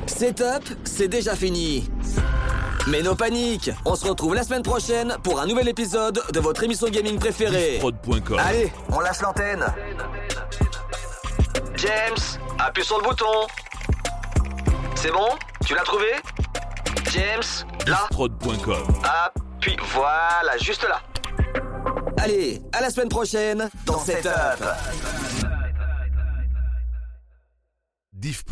Setup, c'est déjà fini. Mais no panique, on se retrouve la semaine prochaine pour un nouvel épisode de votre émission gaming préférée. Diffprod.com. Allez, on lâche l'antenne. James, appuie sur le bouton. C'est bon? Tu l'as trouvé? James, là. Diffprod.com. Appuie, voilà, juste là. Allez, à la semaine prochaine dans Setup.